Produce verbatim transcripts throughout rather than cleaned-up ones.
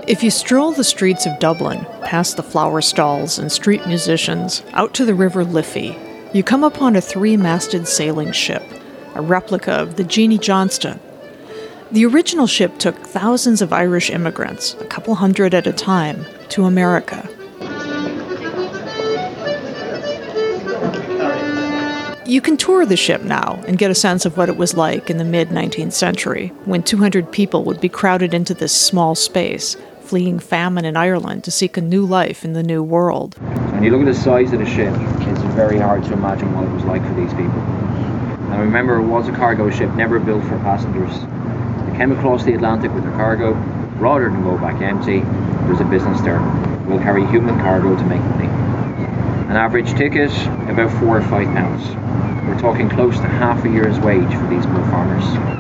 If you stroll the streets of Dublin, past the flower stalls and street musicians, out to the River Liffey, you come upon a three-masted sailing ship, a replica of the Jeanie Johnston. The original ship took thousands of Irish immigrants, a couple hundred at a time, to America. You can tour the ship now and get a sense of what it was like in the mid-nineteenth century, when two hundred people would be crowded into this small space, fleeing famine in Ireland to seek a new life in the New World. When you look at the size of the ship, it's very hard to imagine what it was like for these people. Now remember, it was a cargo ship, never built for passengers. They came across the Atlantic with their cargo. Rather than go back empty, there's a business there. We'll carry human cargo to make money. An average ticket, about four or five pounds. We're talking close to half a year's wage for these poor farmers.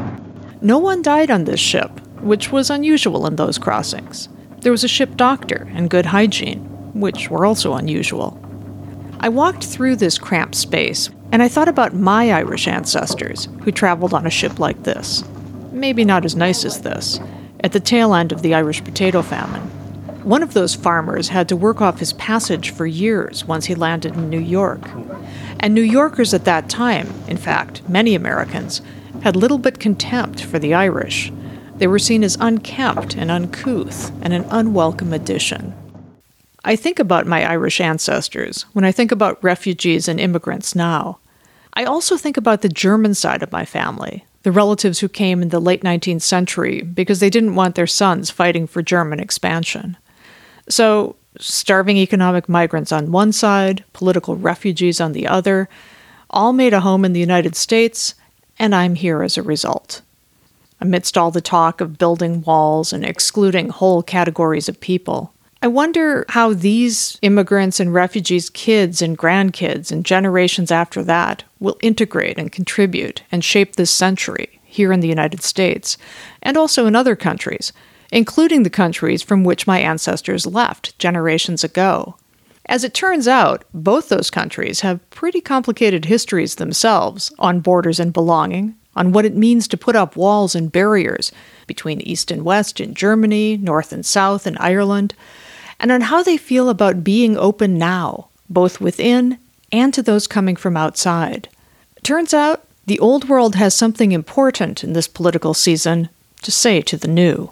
No one died on this ship, which was unusual in those crossings. There was a ship doctor and good hygiene, which were also unusual. I walked through this cramped space, and I thought about my Irish ancestors who traveled on a ship like this. Maybe not as nice as this, at the tail end of the Irish potato famine. One of those farmers had to work off his passage for years once he landed in New York. And New Yorkers at that time, in fact, many Americans, had little but contempt for the Irish. They were seen as unkempt and uncouth and an unwelcome addition. I think about my Irish ancestors when I think about refugees and immigrants now. I also think about the German side of my family, the relatives who came in the late nineteenth century because they didn't want their sons fighting for German expansion. So, starving economic migrants on one side, political refugees on the other, all made a home in the United States, and I'm here as a result. Amidst all the talk of building walls and excluding whole categories of people, I wonder how these immigrants and refugees' kids and grandkids and generations after that will integrate and contribute and shape this century here in the United States, and also in other countries, including the countries from which my ancestors left generations ago. As it turns out, both those countries have pretty complicated histories themselves on borders and belonging, on what it means to put up walls and barriers between East and West in Germany, North and South in Ireland, and on how they feel about being open now, both within and to those coming from outside. Turns out, the old world has something important in this political season to say to the new.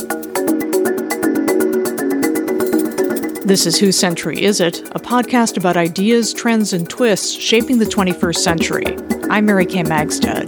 This is Whose Century Is It?, a podcast about ideas, trends, and twists shaping the twenty-first century. I'm Mary Kay Magstad.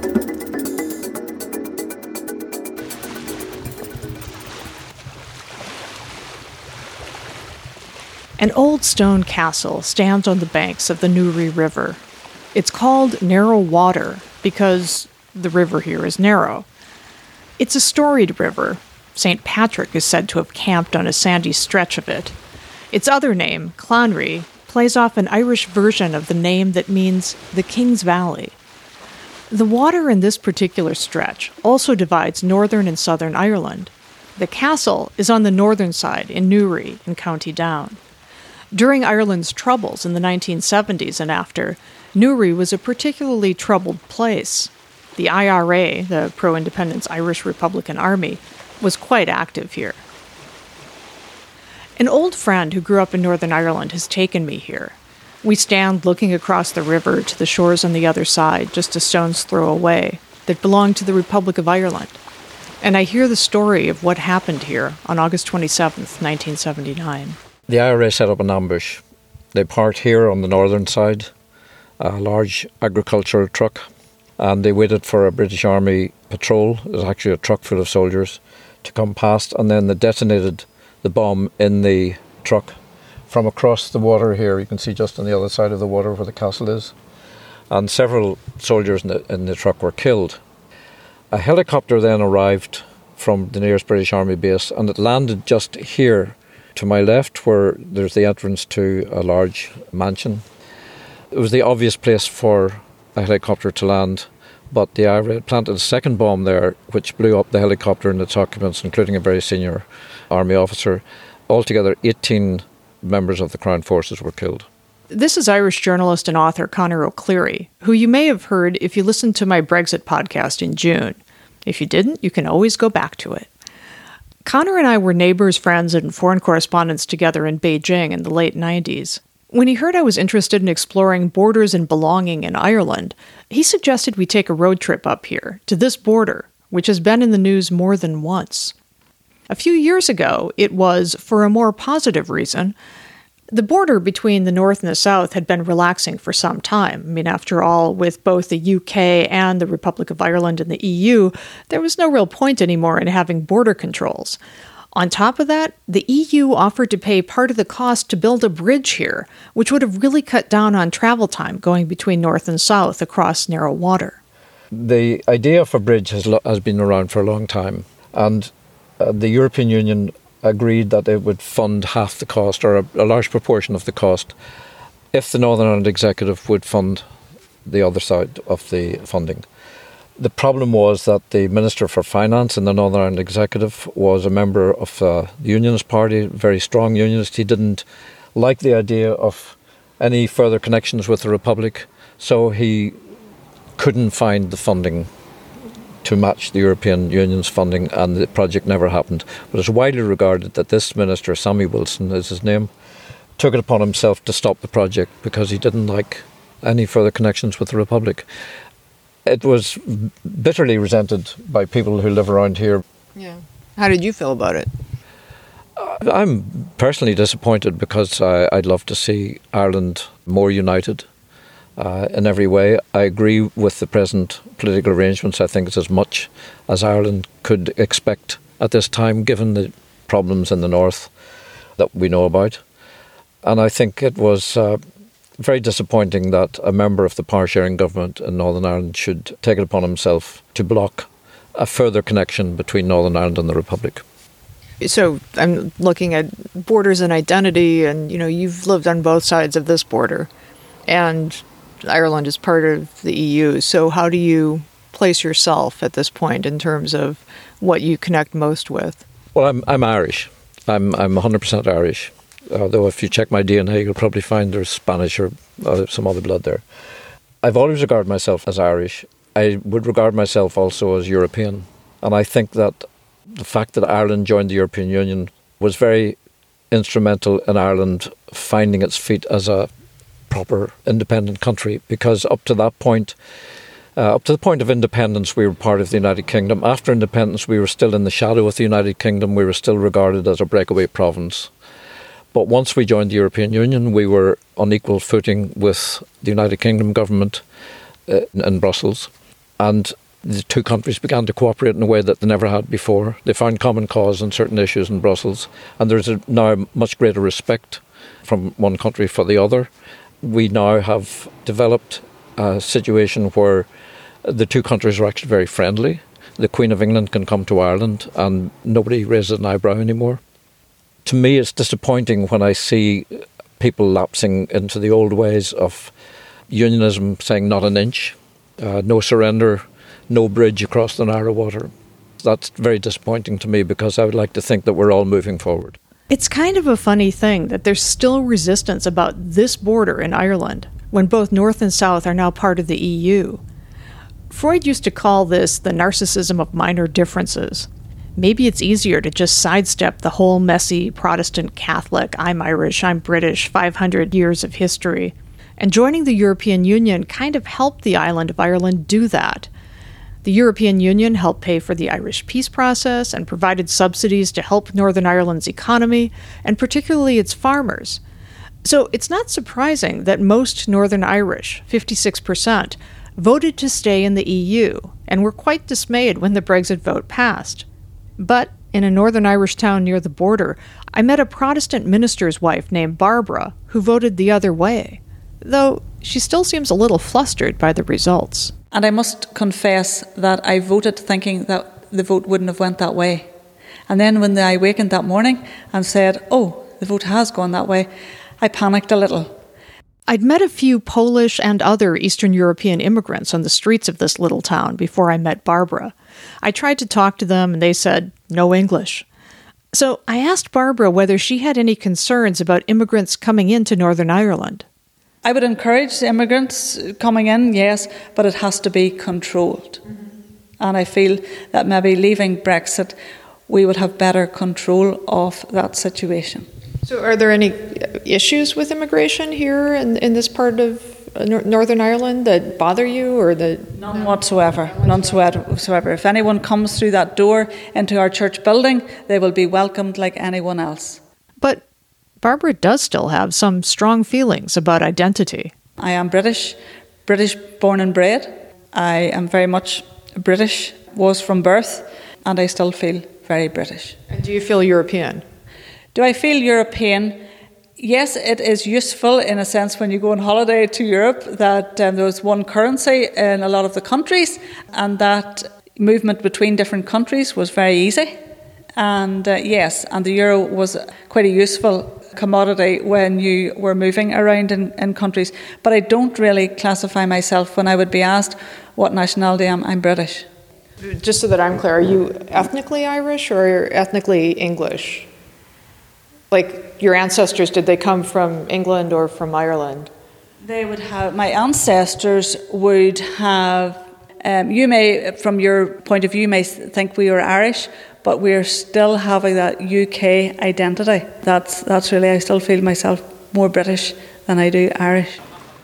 An old stone castle stands on the banks of the Newry River. It's called Narrow Water because the river here is narrow. It's a storied river. Saint Patrick is said to have camped on a sandy stretch of it. Its other name, Clanry, plays off an Irish version of the name that means the King's Valley. The water in this particular stretch also divides northern and southern Ireland. The castle is on the northern side in Newry in County Down. During Ireland's troubles in the nineteen seventies and after, Newry was a particularly troubled place. The I R A, the pro-independence Irish Republican Army, was quite active here. An old friend who grew up in Northern Ireland has taken me here. We stand looking across the river to the shores on the other side, just a stone's throw away, that belong to the Republic of Ireland. And I hear the story of what happened here on August twenty-seventh, nineteen seventy-nine. The I R A set up an ambush. They parked here on the northern side, a large agricultural truck, and they waited for a British Army patrol. It was actually a truck full of soldiers to come past, and then they detonated the bomb in the truck from across the water here. You can see just on the other side of the water where the castle is. And several soldiers in the, in the truck were killed. A helicopter then arrived from the nearest British Army base, and it landed just here to my left, where there's the entrance to a large mansion. It was the obvious place for a helicopter to land, but the I R A had planted a second bomb there, which blew up the helicopter and its occupants, including a very senior army officer. Altogether, eighteen members of the Crown Forces were killed. This is Irish journalist and author Conor O'Clery, who you may have heard if you listened to my Brexit podcast in June. If you didn't, you can always go back to it. Connor and I were neighbors, friends, and foreign correspondents together in Beijing in the late nineties. When he heard I was interested in exploring borders and belonging in Ireland, he suggested we take a road trip up here, to this border, which has been in the news more than once. A few years ago, it was for a more positive reason. The border between the North and the South had been relaxing for some time. I mean, after all, with both the U K and the Republic of Ireland and the E U, there was no real point anymore in having border controls. On top of that, the E U offered to pay part of the cost to build a bridge here, which would have really cut down on travel time going between North and South across narrow water. The idea of a bridge has, lo- has been around for a long time, and uh, the European Union agreed that it would fund half the cost, or a, a large proportion of the cost, if the Northern Ireland Executive would fund the other side of the funding. The problem was that the Minister for Finance in the Northern Ireland Executive was a member of uh, the Unionist Party, very strong Unionist. He didn't like the idea of any further connections with the Republic, so he couldn't find the funding to match the European Union's funding, and the project never happened. But it's widely regarded that this minister, Sammy Wilson is his name, took it upon himself to stop the project because he didn't like any further connections with the Republic. It was bitterly resented by people who live around here. Yeah. How did you feel about it? I'm personally disappointed because I, I'd love to see Ireland more united. Uh, in every way. I agree with the present political arrangements. I think it's as much as Ireland could expect at this time, given the problems in the north that we know about. And I think it was uh, very disappointing that a member of the power-sharing government in Northern Ireland should take it upon himself to block a further connection between Northern Ireland and the Republic. So I'm looking at borders and identity, and you know, you've lived on both sides of this border, and Ireland is part of the E U. So how do you place yourself at this point in terms of what you connect most with? Well, I'm I'm Irish. I'm I'm one hundred percent Irish. Although if you check my D N A, you'll probably find there's Spanish or uh, some other blood there. I've always regarded myself as Irish. I would regard myself also as European. And I think that the fact that Ireland joined the European Union was very instrumental in Ireland finding its feet as a proper independent country, because up to that point, uh, up to the point of independence, we were part of the United Kingdom. After independence, we were still in the shadow of the United Kingdom. We were still regarded as a breakaway province. But once we joined the European Union, we were on equal footing with the United Kingdom government uh, in Brussels. And the two countries began to cooperate in a way that they never had before. They found common cause on certain issues in Brussels. And there's a, now much greater respect from one country for the other. We now have developed a situation where the two countries are actually very friendly. The Queen of England can come to Ireland and nobody raises an eyebrow anymore. To me, it's disappointing when I see people lapsing into the old ways of unionism, saying not an inch, uh, no surrender, no bridge across the narrow water. That's very disappointing to me, because I would like to think that we're all moving forward. It's kind of a funny thing that there's still resistance about this border in Ireland when both North and South are now part of the E U. Freud used to call this the narcissism of minor differences. Maybe it's easier to just sidestep the whole messy Protestant Catholic, I'm Irish, I'm British, five hundred years of history. And joining the European Union kind of helped the island of Ireland do that. The European Union helped pay for the Irish peace process and provided subsidies to help Northern Ireland's economy, and particularly its farmers. So it's not surprising that most Northern Irish, fifty-six percent, voted to stay in the E U and were quite dismayed when the Brexit vote passed. But in a Northern Irish town near the border, I met a Protestant minister's wife named Barbara who voted the other way, though she still seems a little flustered by the results. And I must confess that I voted thinking that the vote wouldn't have went that way. And then when I wakened that morning and said, oh, the vote has gone that way, I panicked a little. I'd met a few Polish and other Eastern European immigrants on the streets of this little town before I met Barbara. I tried to talk to them and they said no English. So I asked Barbara whether she had any concerns about immigrants coming into Northern Ireland. I would encourage immigrants coming in, yes, but it has to be controlled. Mm-hmm. And I feel that maybe leaving Brexit we would have better control of that situation. So are there any issues with immigration here in, in this part of Northern Ireland that bother you, or that? None whatsoever, none whatsoever. If anyone comes through that door into our church building, they will be welcomed like anyone else. But Barbara does still have some strong feelings about identity. I am British, British born and bred. I am very much British, was from birth, and I still feel very British. And do you feel European? Do I feel European? Yes, it is useful in a sense when you go on holiday to Europe that um, there was one currency in a lot of the countries, and that movement between different countries was very easy. And uh, yes, and the euro was quite a useful commodity when you were moving around in, in countries. But I don't really classify myself when I would be asked what nationality I am. I'm British. Just so that I'm clear, are you ethnically Irish or ethnically English? Like your ancestors, did they come from England or from Ireland? They would have, my ancestors would have, um, you may, from your point of view, you may think we were Irish, but we're still having that U K identity. That's, that's really, I still feel myself more British than I do Irish.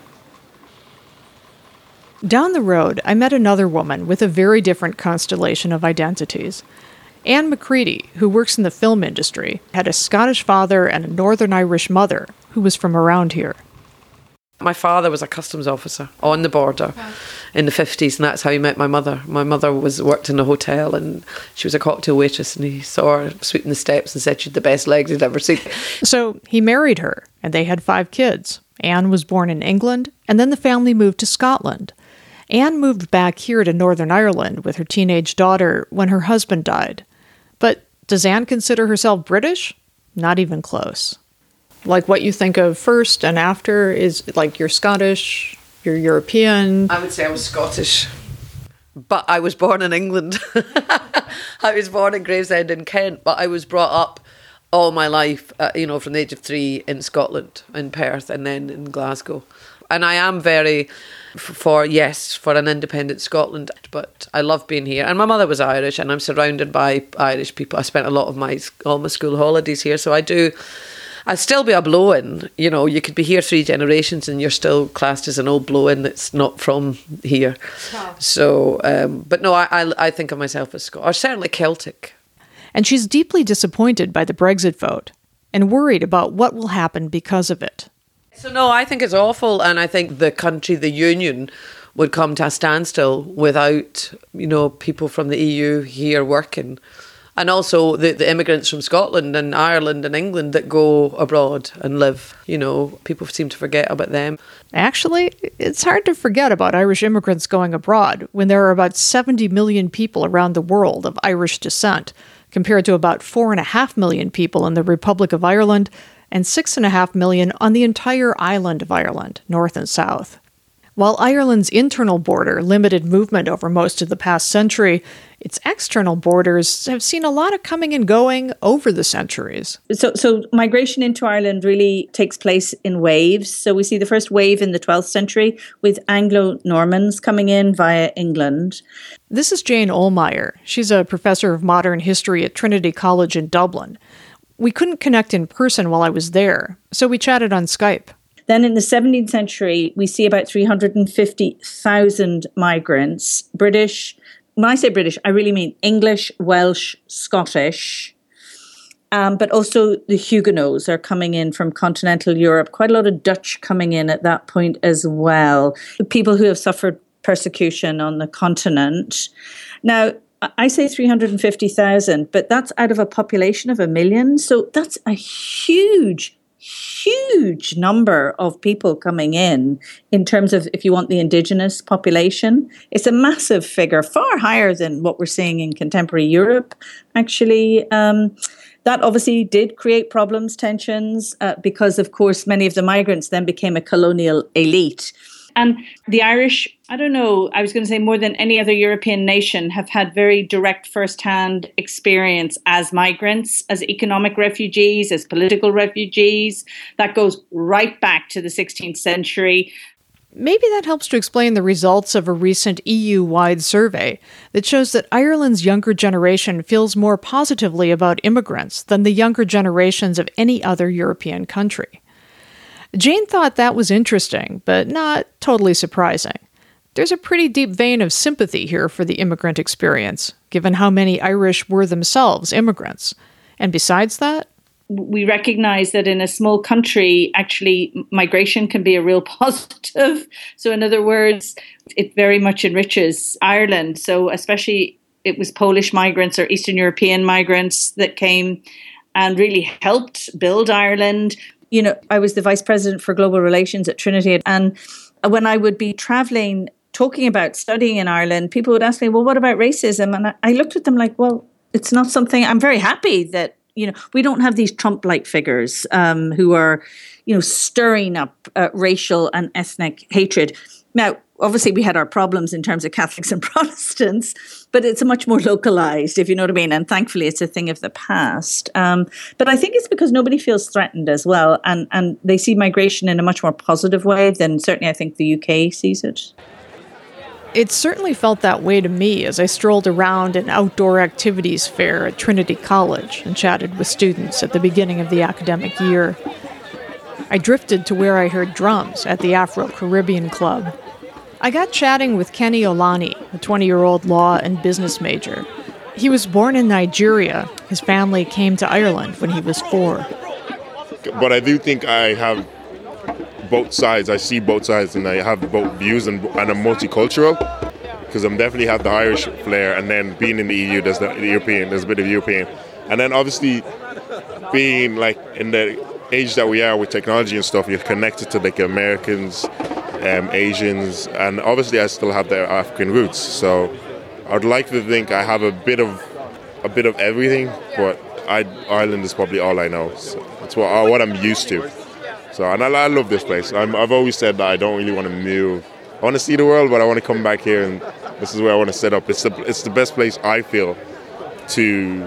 Down the road, I met another woman with a very different constellation of identities. Anne McCready, who works in the film industry, had a Scottish father and a Northern Irish mother who was from around here. My father was a customs officer on the border in the fifties, and that's how he met my mother. My mother was worked in a hotel, and she was a cocktail waitress, and he saw her sweeping the steps and said she had the best legs he'd ever seen. So he married her, and they had five kids. Anne was born in England, and then the family moved to Scotland. Anne moved back here to Northern Ireland with her teenage daughter when her husband died. But does Anne consider herself British? Not even close. Like what you think of first and after is like you're Scottish, you're European. I would say I was Scottish, but I was born in England. I was born in Gravesend in Kent, but I was brought up all my life, uh, you know, from the age of three in Scotland, in Perth, and then in Glasgow. And I am very for, yes, for an independent Scotland, but I love being here. And my mother was Irish, and I'm surrounded by Irish people. I spent a lot of my all my school holidays here, so I do. I'd still be a blow-in. You know, you could be here three generations and you're still classed as an old blow-in that's not from here. Wow. So, um, but no, I, I I think of myself as Scottish, or certainly Celtic. And she's deeply disappointed by the Brexit vote and worried about what will happen because of it. So no, I think it's awful, and I think the country, the union, would come to a standstill without, you know, people from the E U here working. And also the, the immigrants from Scotland and Ireland and England that go abroad and live, you know, people seem to forget about them. Actually, it's hard to forget about Irish immigrants going abroad when there are about seventy million people around the world of Irish descent, compared to about four and a half million people in the Republic of Ireland and six and a half million on the entire island of Ireland, north and south. While Ireland's internal border limited movement over most of the past century, its external borders have seen a lot of coming and going over the centuries. So, so migration into Ireland really takes place in waves. So we see the first wave in the twelfth century with Anglo-Normans coming in via England. This is Jane Olmeyer. She's a professor of modern history at Trinity College in Dublin. We couldn't connect in person while I was there, so we chatted on Skype. Then in the seventeenth century, we see about three hundred fifty thousand migrants, British. When I say British, I really mean English, Welsh, Scottish, um, but also the Huguenots are coming in from continental Europe. Quite a lot of Dutch coming in at that point as well. The people who have suffered persecution on the continent. Now, I say three hundred fifty thousand, but that's out of a population of a million. So that's a huge huge number of people coming in, in terms of, if you want, the indigenous population. It's a massive figure, far higher than what we're seeing in contemporary Europe, actually. Um, that obviously did create problems, tensions, uh, because, of course, many of the migrants then became a colonial elite. And the Irish, I don't know, I was going to say more than any other European nation, have had very direct first-hand experience as migrants, as economic refugees, as political refugees. That goes right back to the sixteenth century. Maybe that helps to explain the results of a recent E U-wide survey that shows that Ireland's younger generation feels more positively about immigrants than the younger generations of any other European country. Jane thought that was interesting, but not totally surprising. There's a pretty deep vein of sympathy here for the immigrant experience, given how many Irish were themselves immigrants. And besides that, we recognize that in a small country, actually, migration can be a real positive. So in other words, it very much enriches Ireland. So especially it was Polish migrants or Eastern European migrants that came and really helped build Ireland. You know, I was the vice president for global relations at Trinity. And when I would be traveling, talking about studying in Ireland, people would ask me, well, what about racism? And I looked at them like, well, it's not something, I'm very happy that, you know, we don't have these Trump-like figures um, who are, you know, stirring up uh, racial and ethnic hatred. Now, obviously, we had our problems in terms of Catholics and Protestants, but it's much more localized, if you know what I mean. And thankfully, it's a thing of the past. Um, but I think it's because nobody feels threatened as well. And, and they see migration in a much more positive way than certainly I think the U K sees it. It certainly felt that way to me as I strolled around an outdoor activities fair at Trinity College and chatted with students at the beginning of the academic year. I drifted to where I heard drums at the Afro-Caribbean Club. I got chatting with Kenny Olani, a twenty-year-old law and business major. He was born in Nigeria. His family came to Ireland when he was four. But I do think I have both sides. I see both sides and I have both views, and, and I'm multicultural because I'm definitely have the Irish flair, and then being in the E U, there's the, the European, there's a bit of European. And then obviously being like in the age that we are with technology and stuff, you're connected to like Americans, um, Asians, and obviously I still have the African roots. So I'd like to think I have a bit of a bit of everything, but I, Ireland is probably all I know. So that's what what I'm used to. So and I, I love this place. I'm, I've always said that I don't really want to move. I want to see the world, but I want to come back here, and this is where I want to set up. It's the it's the best place I feel to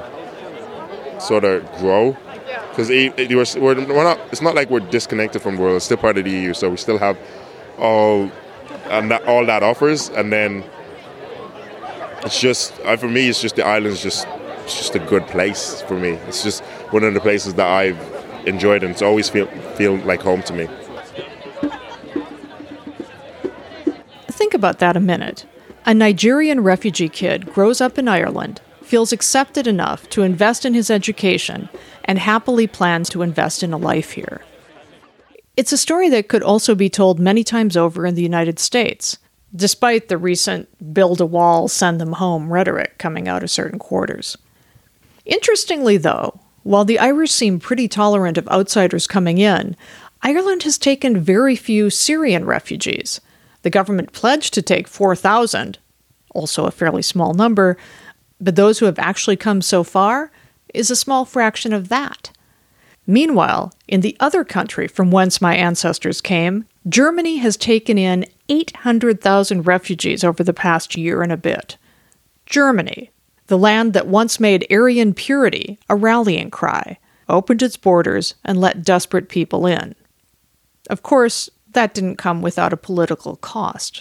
sort of grow. Because we're, we're not. It's not like we're disconnected from the world. It's still part of the E U, so we still have all and that, all that offers. And then it's just for me, it's just the island's just it's just a good place for me. It's just one of the places that I've enjoyed, and it's always feel feel like home to me. Think about that a minute. A Nigerian refugee kid grows up in Ireland, feels accepted enough to invest in his education, and happily plans to invest in a life here. It's a story that could also be told many times over in the United States, despite the recent build a wall, send them home rhetoric coming out of certain quarters. Interestingly, though, while the Irish seem pretty tolerant of outsiders coming in, Ireland has taken very few Syrian refugees. The government pledged to take four thousand, also a fairly small number, but those who have actually come so far is a small fraction of that. Meanwhile, in the other country from whence my ancestors came, Germany has taken in eight hundred thousand refugees over the past year and a bit. Germany, the land that once made Aryan purity a rallying cry, opened its borders and let desperate people in. Of course, that didn't come without a political cost.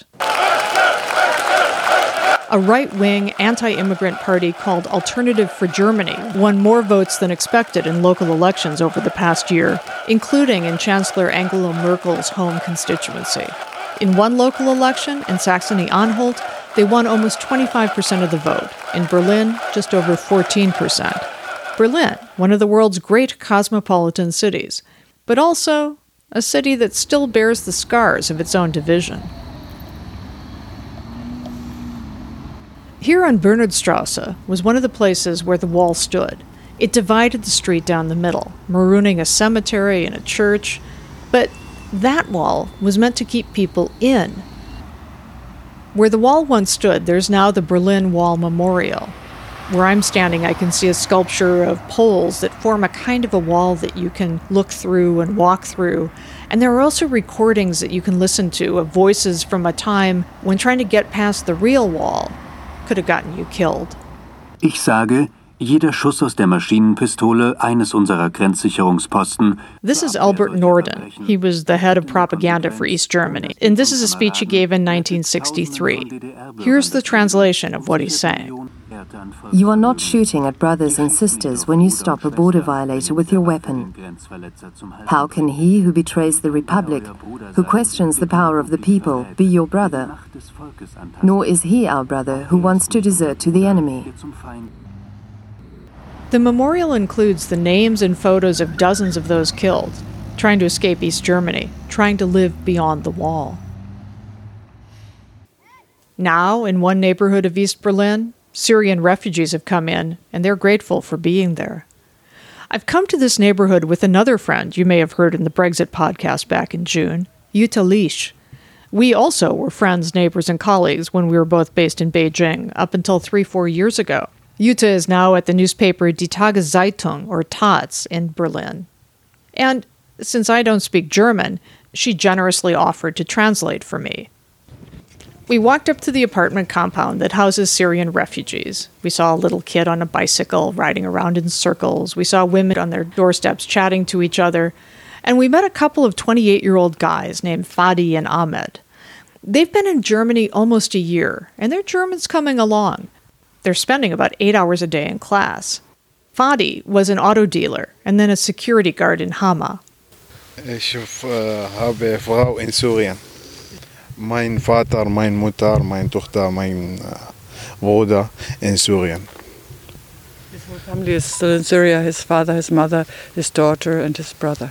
A right-wing, anti-immigrant party called Alternative for Germany won more votes than expected in local elections over the past year, including in Chancellor Angela Merkel's home constituency. In one local election, in Saxony-Anhalt, they won almost twenty-five percent of the vote. In Berlin, just over fourteen percent. Berlin, one of the world's great cosmopolitan cities, but also a city that still bears the scars of its own division. Here on Bernardstrasse was one of the places where the wall stood. It divided the street down the middle, marooning a cemetery and a church, but that wall was meant to keep people in. Where the wall once stood, there's now the Berlin Wall Memorial. Where I'm standing, I can see a sculpture of poles that form a kind of a wall that you can look through and walk through. And there are also recordings that you can listen to of voices from a time when trying to get past the real wall could have gotten you killed. Ich sage, Jeder Schuss aus der Maschinenpistole eines unserer Grenzsicherungsposten. This is Albert Norden. He was the head of propaganda for East Germany, and this is a speech he gave in nineteen sixty-three. Here's the translation of what he's saying. You are not shooting at brothers and sisters when you stop a border violator with your weapon. How can he who betrays the Republic, who questions the power of the people, be your brother? Nor is he our brother who wants to desert to the enemy. The memorial includes the names and photos of dozens of those killed, trying to escape East Germany, trying to live beyond the wall. Now, in one neighborhood of East Berlin, Syrian refugees have come in, and they're grateful for being there. I've come to this neighborhood with another friend you may have heard in the Brexit podcast back in June, Jutta Liesch. We also were friends, neighbors, and colleagues when we were both based in Beijing up until three, four years ago. Jutta is now at the newspaper Die Tageszeitung, or Taz, in Berlin. And since I don't speak German, she generously offered to translate for me. We walked up to the apartment compound that houses Syrian refugees. We saw a little kid on a bicycle riding around in circles. We saw women on their doorsteps chatting to each other. And we met a couple of twenty-eight-year-old guys named Fadi and Ahmed. They've been in Germany almost a year, and their German's coming along. They're spending about eight hours a day in class. Fadi was an auto dealer and then a security guard in Hama. Ich habe Frau in Syrien. Mein Vater, meine Mutter, meine Tochter, mein Bruder in Syrien. His whole family is still in Syria. His father, his mother, his daughter and his brother.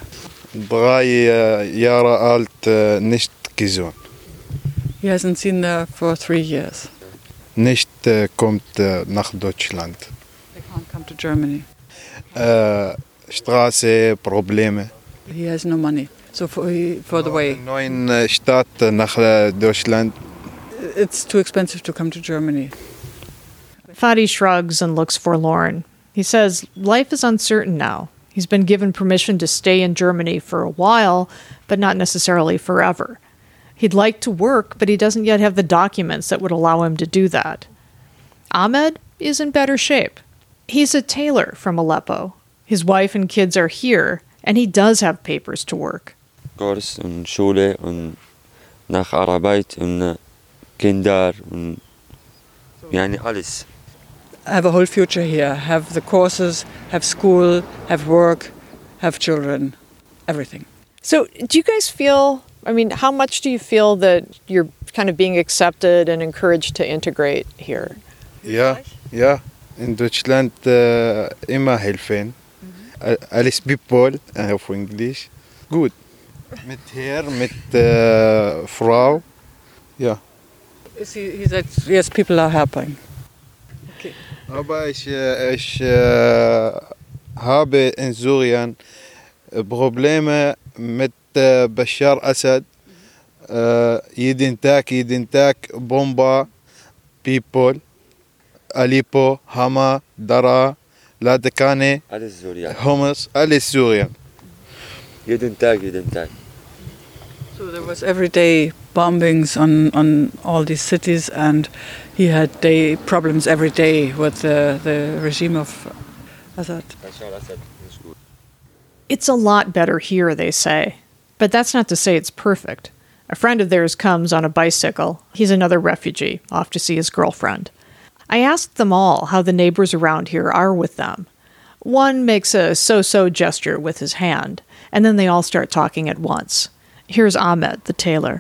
Drei Jahre alt, nicht gesund. He hasn't seen her for three years. Nicht kommt nach Deutschland. They can't come to Germany. Äh, Straße, Probleme. He has no money. So for, he, for the way. Neuen Stadt nach Deutschland. It's too expensive to come to Germany. Fadi shrugs and looks forlorn. He says life is uncertain now. He's been given permission to stay in Germany for a while, but not necessarily forever. He'd like to work, but he doesn't yet have the documents that would allow him to do that. Ahmed is in better shape. He's a tailor from Aleppo. His wife and kids are here, and he does have papers to work. Kurs und Schule und nach Arbeit und Kinder und yani alles. Have a whole future here. Have the courses, have school, have work, have children, everything. So do you guys feel, I mean, how much do you feel that you're kind of being accepted and encouraged to integrate here? Ja, ja. In Deutschland uh, immer helfen. Mm-hmm. Alles people auf Englisch. Gut. Mit Herr, mit uh, Frau. Ja. He, he said, yes, people are helping. Okay. Aber ich, ich uh, habe in Syrien Probleme mit uh, Bashar Assad. Uh, jeden Tag, jeden Tag Bomba, people. Aleppo, Hama, Dara, Ladakane, Homs, alles Syrien. Jeden Tag, jeden Tag. So there was everyday bombings on, on all these cities, and he had day problems every day with the, the regime of Assad. It's a lot better here, they say. But that's not to say it's perfect. A friend of theirs comes on a bicycle. He's another refugee, off to see his girlfriend. I asked them all how the neighbors around here are with them. One makes a so-so gesture with his hand, and then they all start talking at once. Here's Ahmed, the tailor.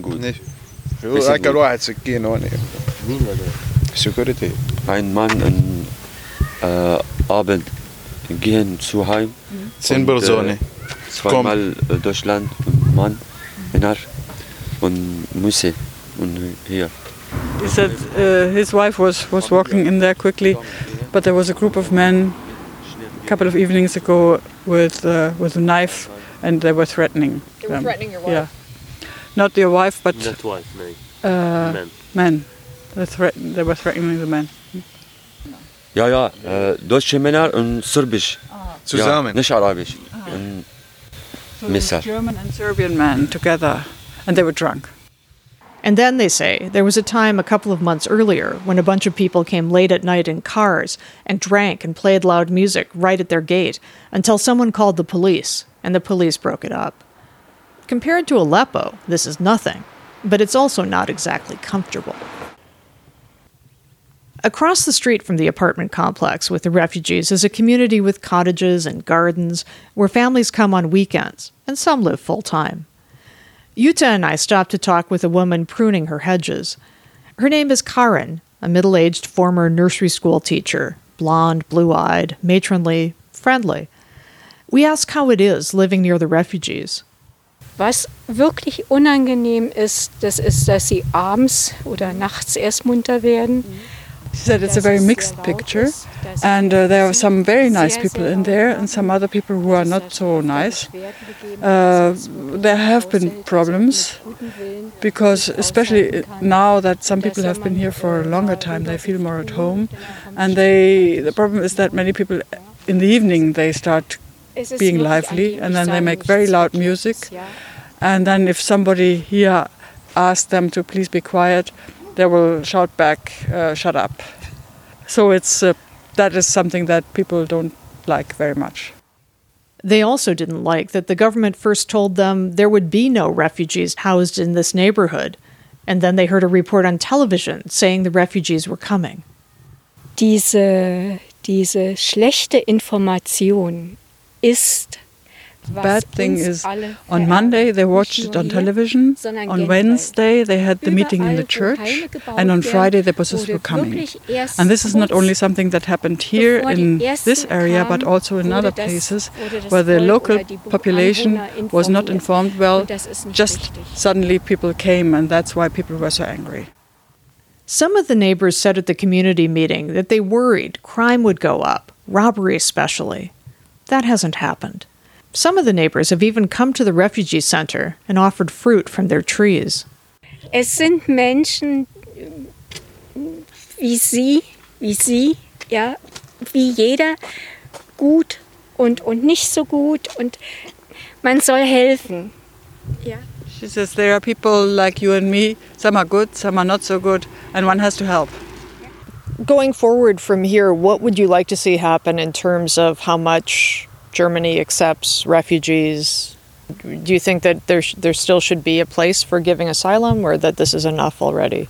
Ein Mann und äh, Abend gehen zu Heim. Zehn Personen. Zweimal Deutschland und Mann, Männer und Musse und hier. He said uh, his wife was, was walking in there quickly, but there was a group of men a couple of evenings ago with uh, with a knife, and they were threatening They were them. threatening your wife? Yeah. Not your wife, but Not wife, nee. uh, Men. men. They, threat- they were threatening the men. Ja, ja, äh, deutsche Männer und Serbisch. Zusammen. Ja, nicht Arabisch. Und So there was Messer. German and Serbian men together, and they were drunk. And then, they say, there was a time a couple of months earlier when a bunch of people came late at night in cars and drank and played loud music right at their gate until someone called the police, and the police broke it up. Compared to Aleppo, this is nothing, but it's also not exactly comfortable. Across the street from the apartment complex with the refugees is a community with cottages and gardens where families come on weekends, and some live full-time. Jutta and I stopped to talk with a woman pruning her hedges. Her name is Karin, a middle-aged former nursery school teacher, blonde, blue-eyed, matronly, friendly. We ask how it is living near the refugees. Was wirklich unangenehm ist, das ist, dass sie abends oder nachts erst munter werden. She said it's a very mixed picture, and uh, there are some very nice people in there and some other people who are not so nice. Uh, there have been problems because, especially now that some people have been here for a longer time, they feel more at home, and they the problem is that many people in the evening they start being lively and then they make very loud music, and then if somebody here asks them to please be quiet, they will shout back, uh, shut up. So it's uh, that is something that people don't like very much. They also didn't like that the government first told them there would be no refugees housed in this neighborhood, and then they heard a report on television saying the refugees were coming. Diese, diese schlechte Information ist bad thing is, on Monday they watched it on television, on Wednesday they had the meeting in the church, and on Friday the buses were coming. And this is not only something that happened here in this area, but also in other places where the local population was not informed well. Just suddenly people came, and that's why people were so angry. Some of the neighbors said at the community meeting that they worried crime would go up, robbery especially. That hasn't happened. Some of the neighbors have even come to the refugee center and offered fruit from their trees. Es sind Menschen wie Sie, wie Sie, ja, wie jeder, gut und, und nicht so gut, und man soll helfen. Ja. She says there are people like you and me, some are good, some are not so good, and one has to help. Going forward from here, what would you like to see happen in terms of how much Germany accepts refugees? Do you think that there sh- there still should be a place for giving asylum, or that this is enough already?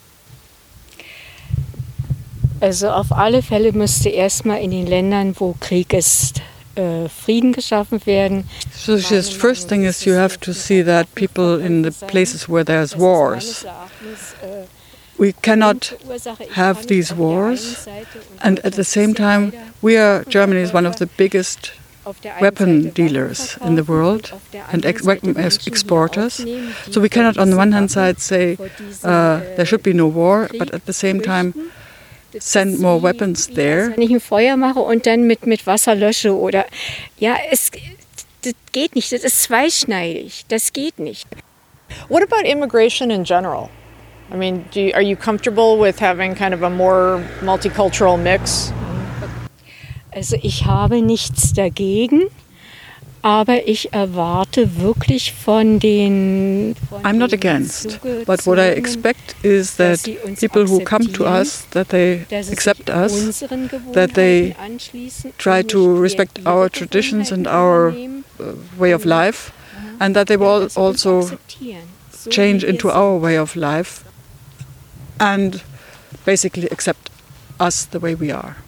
Also auf alle Fälle müsste erstmal in den Ländern, wo Krieg ist, äh, Frieden geschaffen werden. So the first thing is you have to see that people in the places where there's wars. We cannot have these wars, and at the same time, we are Germany is one of the biggest weapon dealers in the world and ex- weapon exporters. So we cannot on the one hand side say uh, there should be no war, but at the same time send more weapons there. Wenn ich ein Feuer mache und dann mit, mit Wasser lösche oder, ja, es das geht nicht, das ist zweischneidig, das geht nicht. What about immigration in general? I mean, do you, are you comfortable with having kind of a more multicultural mix? Also ich habe nichts dagegen, aber ich erwarte wirklich von den... Von I'm not against, but what I expect is that people who come to us, that they accept us, that they try to respect our traditions and our uh, way of life, and that they will also change into our way of life and basically accept us the way we are.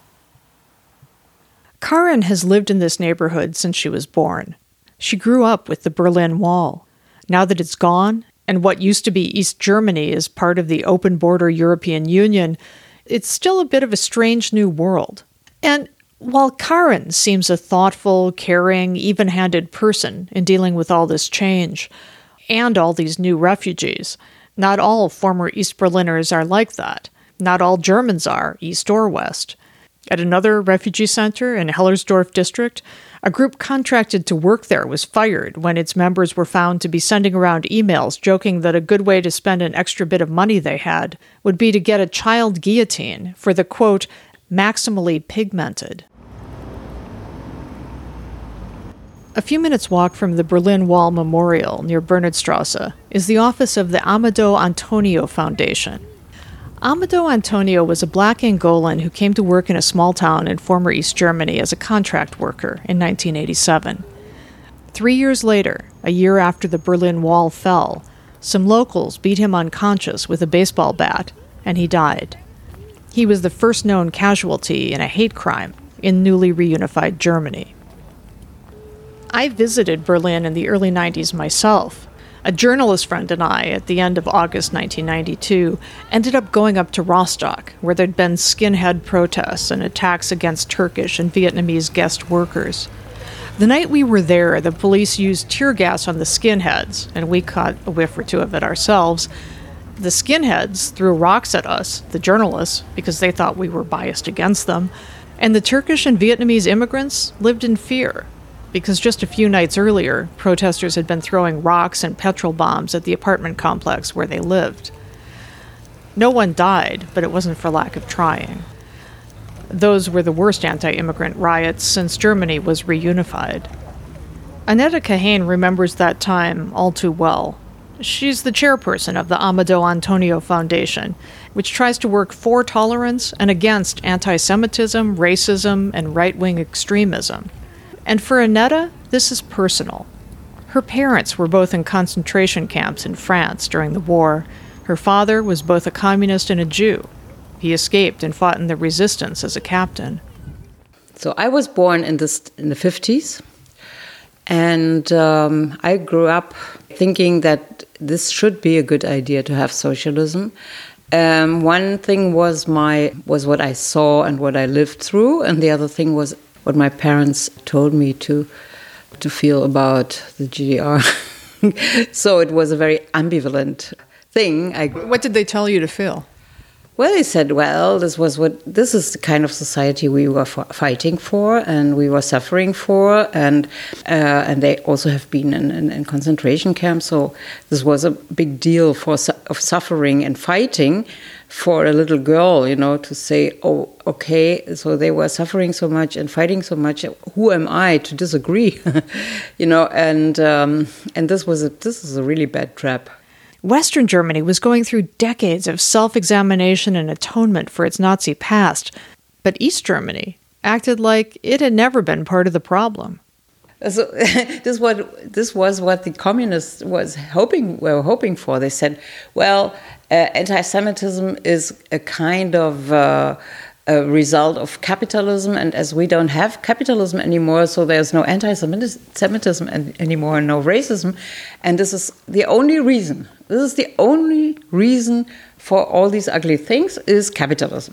Karin has lived in this neighborhood since she was born. She grew up with the Berlin Wall. Now that it's gone, and what used to be East Germany is part of the open-border European Union, it's still a bit of a strange new world. And while Karin seems a thoughtful, caring, even-handed person in dealing with all this change, and all these new refugees, not all former East Berliners are like that. Not all Germans are, East or West. At another refugee center in Hellersdorf district, a group contracted to work there was fired when its members were found to be sending around emails joking that a good way to spend an extra bit of money they had would be to get a child guillotine for the, quote, maximally pigmented. A few minutes' walk from the Berlin Wall Memorial near Bernhardstrasse is the office of the Amadou Antonio Foundation. Amadou Antonio was a black Angolan who came to work in a small town in former East Germany as a contract worker in nineteen eighty-seven. Three years later, a year after the Berlin Wall fell, some locals beat him unconscious with a baseball bat, and he died. He was the first known casualty in a hate crime in newly reunified Germany. I visited Berlin in the early nineties myself. A journalist friend and I, at the end of August nineteen ninety-two, ended up going up to Rostock, where there'd been skinhead protests and attacks against Turkish and Vietnamese guest workers. The night we were there, the police used tear gas on the skinheads, and we caught a whiff or two of it ourselves. The skinheads threw rocks at us, the journalists, because they thought we were biased against them, and the Turkish and Vietnamese immigrants lived in fear, because just a few nights earlier, protesters had been throwing rocks and petrol bombs at the apartment complex where they lived. No one died, but it wasn't for lack of trying. Those were the worst anti-immigrant riots since Germany was reunified. Annette Kahane remembers that time all too well. She's the chairperson of the Amadou Antonio Foundation, which tries to work for tolerance and against anti-Semitism, racism, and right-wing extremism. And for Annette, this is personal. Her parents were both in concentration camps in France during the war. Her father was both a communist and a Jew. He escaped and fought in the resistance as a captain. So I was born in, this, in the fifties, and um, I grew up thinking that this should be a good idea to have socialism. Um, one thing was my was what I saw and what I lived through, and the other thing was what my parents told me to to feel about the G D R. So it was a very ambivalent thing. I, what did they tell you to feel? Well, they said, well, this was what this is the kind of society we were f- fighting for, and we were suffering for, and uh, and they also have been in, in, in concentration camps. So this was a big deal for su- of suffering and fighting for a little girl, you know, to say, oh, okay, so they were suffering so much and fighting so much. Who am I to disagree, you know? And um, and this was a, this is a really bad trap. Western Germany was going through decades of self-examination and atonement for its Nazi past, but East Germany acted like it had never been part of the problem. So this what this was what the communists was hoping were hoping for. They said, well, uh, anti-Semitism is a kind of uh, a result of capitalism, and as we don't have capitalism anymore, so there's no anti-Semitism anymore, no racism, and this is the only reason. This is the only reason for all these ugly things is capitalism.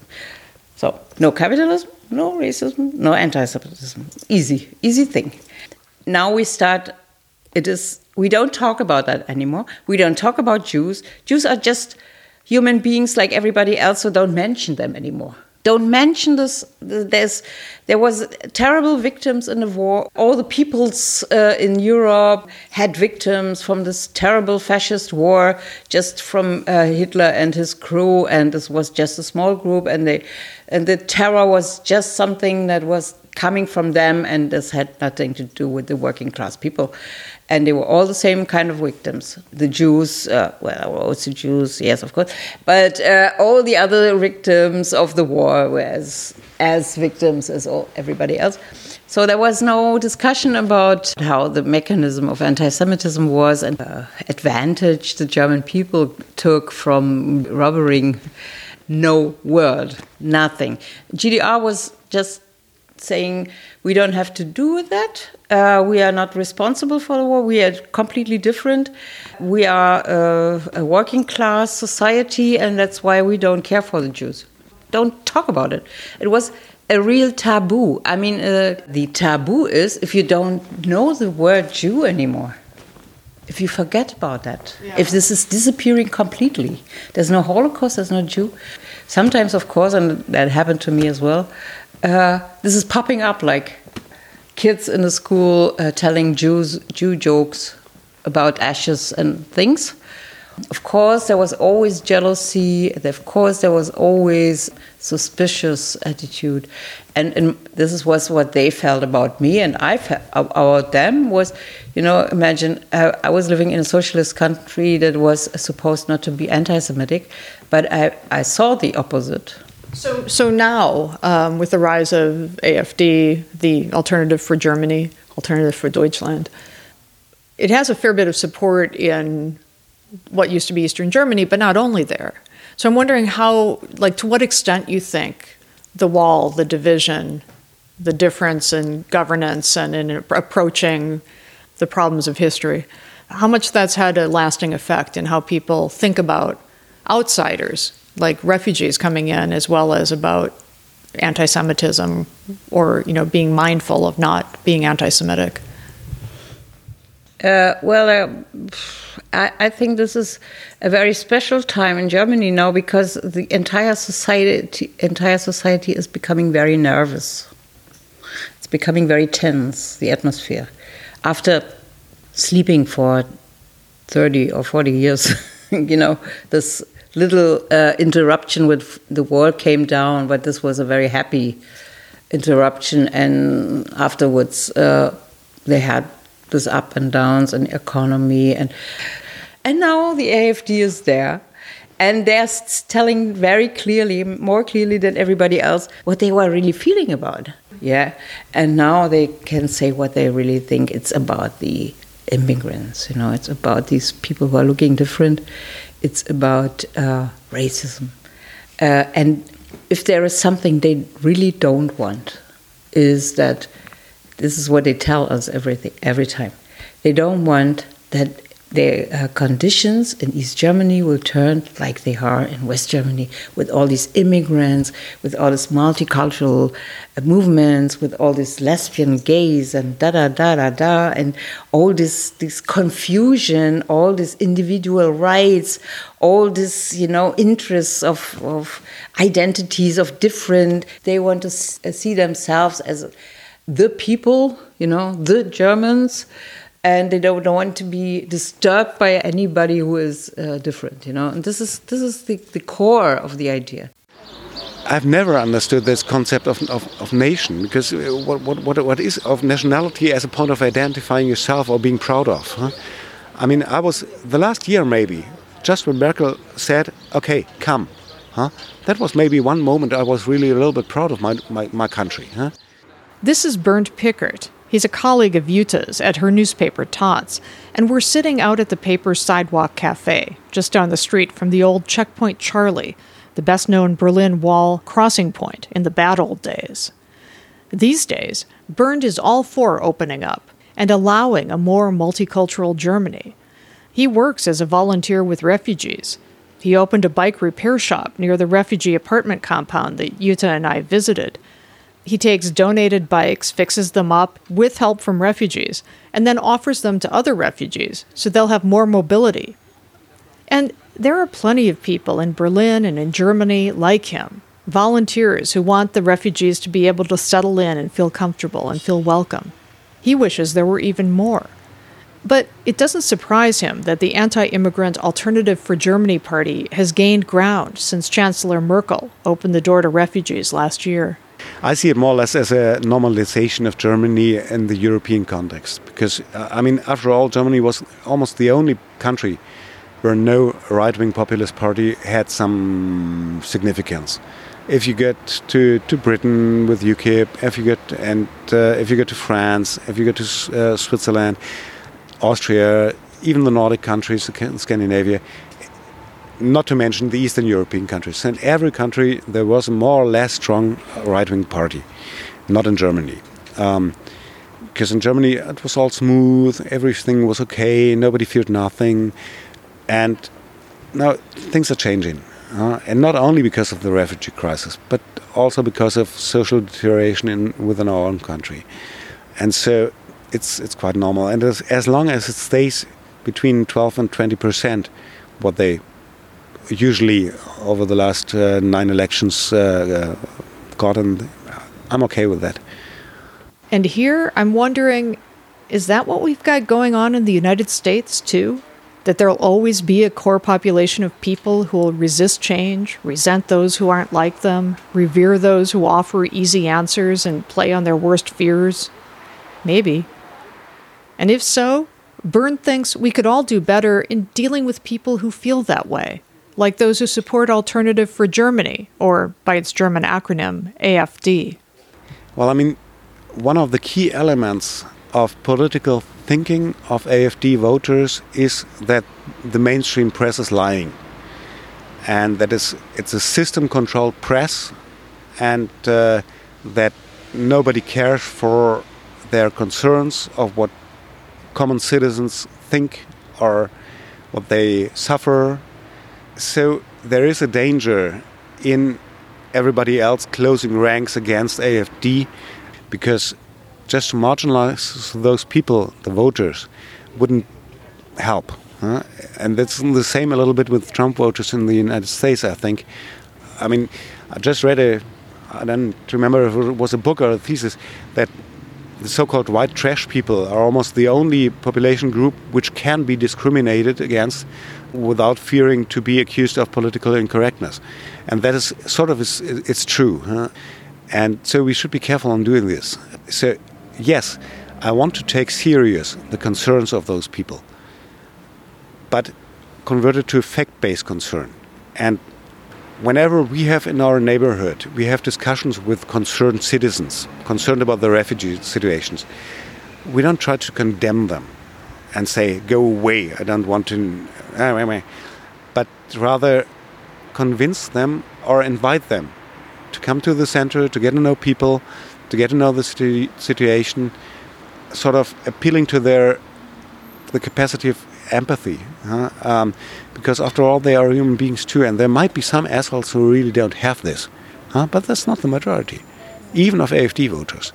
So no capitalism, no racism, no anti-Semitism. Easy, easy thing. Now we start. It is. We don't talk about that anymore. We don't talk about Jews. Jews are just human beings like everybody else, so don't mention them anymore. Don't mention this. There's, there was terrible victims in the war. All the peoples uh, in Europe had victims from this terrible fascist war, just from uh, Hitler and his crew. And this was just a small group, and they, and the terror was just something that was coming from them, and this had nothing to do with the working class people. And they were all the same kind of victims. The Jews, uh, well, also Jews, yes, of course, but uh, all the other victims of the war were as, as victims as all, everybody else. So there was no discussion about how the mechanism of anti-Semitism was and the advantage the German people took from robbering. No word, nothing. G D R was just saying we don't have to do with that. Uh, we are not responsible for the war. We are completely different. We are uh, a working class society, and that's why we don't care for the Jews. Don't talk about it. It was a real taboo. I mean, uh, the taboo is if you don't know the word Jew anymore. If you forget about that, yeah. If this is disappearing completely, there's no Holocaust, there's no Jew. Sometimes, of course, and that happened to me as well, uh, this is popping up like kids in the school uh, telling Jews Jew jokes about ashes and things, Of course, there was always jealousy. Of course, there was always suspicious attitude. And, and this is was what they felt about me, and I felt about them was, you know, imagine uh, I was living in a socialist country that was supposed not to be anti-Semitic, but I, I saw the opposite. So, so now, um, with the rise of A F D, the Alternative for Germany, Alternative for Deutschland, it has a fair bit of support in what used to be Eastern Germany, but not only there. So I'm wondering how, like, to what extent you think the wall, the division, the difference in governance and in approaching the problems of history, how much that's had a lasting effect in how people think about outsiders, like refugees coming in, as well as about anti-Semitism or, you know, being mindful of not being anti-Semitic. Uh, well, uh, I, I think this is a very special time in Germany now because the entire society, entire society is becoming very nervous. It's becoming very tense, the atmosphere. After sleeping for thirty or forty years, you know, this little uh, interruption with the wall came down, but this was a very happy interruption, and afterwards uh, they had this up and downs in economy, and and now the A F D is there, and they're telling very clearly, more clearly than everybody else, what they were really feeling about. Yeah, and now they can say what they really think. It's about the immigrants, you know, it's about these people who are looking different. It's about uh, racism, uh, and if there is something they really don't want, is that. This is what they tell us everything, every time. They don't want that their uh, conditions in East Germany will turn like they are in West Germany, with all these immigrants, with all these multicultural uh, movements, with all these lesbian gays and da da da da da, and all this this confusion, all these individual rights, all this, you know, interests of, of identities of different. They want to s- see themselves as the people, you know, the Germans, and they don't want to be disturbed by anybody who is uh, different, you know. And this is this is the, the core of the idea. I've never understood this concept of of, of nation, because what, what what what is of nationality as a point of identifying yourself or being proud of? Huh? I mean, I was the last year maybe, just when Merkel said, "Okay, come," huh? That was maybe one moment I was really a little bit proud of my my, my country, huh? This is Bernd Pickert. He's a colleague of Juta's at her newspaper Tots, and we're sitting out at the paper's Sidewalk Cafe, just down the street from the old Checkpoint Charlie, the best-known Berlin Wall crossing point in the bad old days. These days, Bernd is all for opening up and allowing a more multicultural Germany. He works as a volunteer with refugees. He opened a bike repair shop near the refugee apartment compound that Jutta and I visited. He takes donated bikes, fixes them up with help from refugees, and then offers them to other refugees so they'll have more mobility. And there are plenty of people in Berlin and in Germany like him, volunteers who want the refugees to be able to settle in and feel comfortable and feel welcome. He wishes there were even more. But it doesn't surprise him that the anti-immigrant Alternative for Germany party has gained ground since Chancellor Merkel opened the door to refugees last year. I see it more or less as a normalization of Germany in the European context. Because, uh, I mean, after all, Germany was almost the only country where no right-wing populist party had some significance. If you get to, to Britain with UKIP, if you get and uh, if you go to France, if you go to uh, Switzerland, Austria, even the Nordic countries, Scandinavia, not to mention the Eastern European countries. In every country there was a more or less strong right-wing party, not in Germany. Um, because in Germany it was all smooth, everything was okay, nobody feared nothing. And now things are changing. Uh, and not only because of the refugee crisis, but also because of social deterioration in, within our own country. And so it's it's quite normal. And as, as long as it stays between twelve and twenty percent, what they usually over the last uh, nine elections uh, uh, gotten, I'm okay with that. And here I'm wondering, is that what we've got going on in the United States too? That there'll always be a core population of people who will resist change, resent those who aren't like them, revere those who offer easy answers and play on their worst fears? Maybe. And if so, Byrne thinks we could all do better in dealing with people who feel that way, like those who support Alternative for Germany, or by its German acronym, A F D. Well, I mean, one of the key elements of political thinking of A F D voters is that the mainstream press is lying, and that is it's a system-controlled press, and uh, that nobody cares for their concerns of what common citizens think or what they suffer. So there is a danger in everybody else closing ranks against A F D, because just to marginalize those people, the voters, wouldn't help. Huh? And that's the same a little bit with Trump voters in the United States, I think. I mean, I just read a, I don't remember if it was a book or a thesis, that the so-called white trash people are almost the only population group which can be discriminated against without fearing to be accused of political incorrectness. And that is sort of, is, it's true. Huh? And so we should be careful on doing this. So, yes, I want to take serious the concerns of those people, but convert it to a fact-based concern. And whenever we have in our neighborhood, we have discussions with concerned citizens, concerned about the refugee situations, we don't try to condemn them and say, go away, I don't want to, but rather convince them or invite them to come to the center, to get to know people, to get to know the situ- situation, sort of appealing to their the capacity of empathy. Huh? Um, because after all, they are human beings too, and there might be some assholes who really don't have this. Huh? But that's not the majority, even of A F D voters.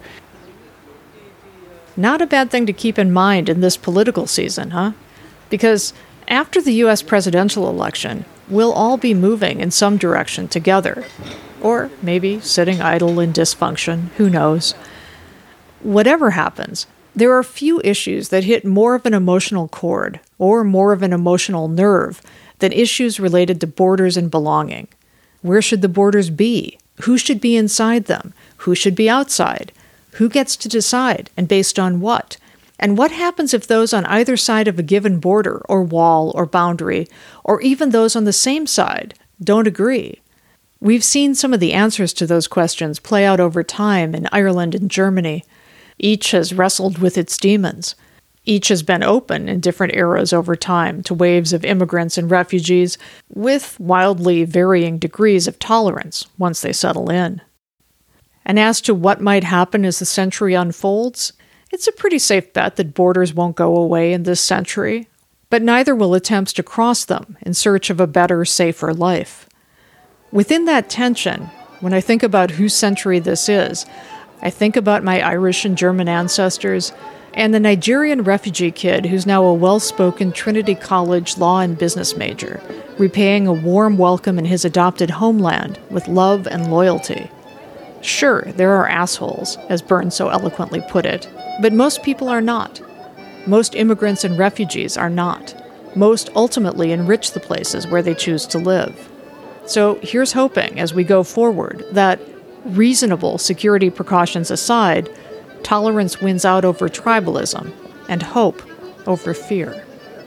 Not a bad thing to keep in mind in this political season, huh? Because after the U S presidential election, we'll all be moving in some direction together. Or maybe sitting idle in dysfunction, who knows. Whatever happens, there are few issues that hit more of an emotional chord or more of an emotional nerve than issues related to borders and belonging. Where should the borders be? Who should be inside them? Who should be outside? Who gets to decide, and based on what? And what happens if those on either side of a given border or wall or boundary, or even those on the same side, don't agree? We've seen some of the answers to those questions play out over time in Ireland and Germany. Each has wrestled with its demons. Each has been open in different eras over time to waves of immigrants and refugees, with wildly varying degrees of tolerance once they settle in. And as to what might happen as the century unfolds, it's a pretty safe bet that borders won't go away in this century, but neither will attempts to cross them in search of a better, safer life. Within that tension, when I think about whose century this is, I think about my Irish and German ancestors and the Nigerian refugee kid who's now a well-spoken Trinity College law and business major, repaying a warm welcome in his adopted homeland with love and loyalty. Sure, there are assholes, as Byrne so eloquently put it, but most people are not. Most immigrants and refugees are not. Most ultimately enrich the places where they choose to live. So here's hoping, as we go forward, that, reasonable security precautions aside, tolerance wins out over tribalism, and hope over fear.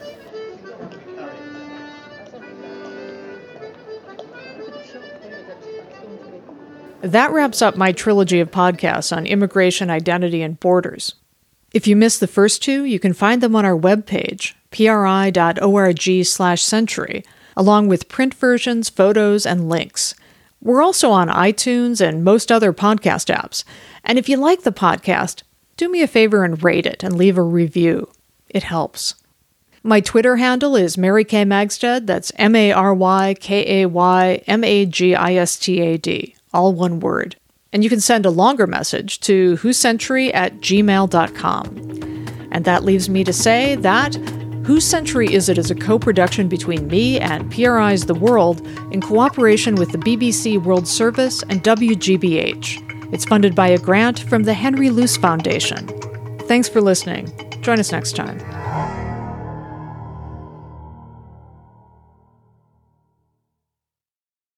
That wraps up my trilogy of podcasts on immigration, identity, and borders. If you missed the first two, you can find them on our webpage, pri.org slash century, along with print versions, photos, and links. We're also on iTunes and most other podcast apps. And if you like the podcast, do me a favor and rate it and leave a review. It helps. My Twitter handle is Mary Kay Magstad. That's M A R Y K A Y M A G I S T A D, all one word. And you can send a longer message to whocentury at gmail dot com. And that leaves me to say that Whose Century Is It is a co-production between me and P R I's The World in cooperation with the B B C World Service and W G B H. It's funded by a grant from the Henry Luce Foundation. Thanks for listening. Join us next time.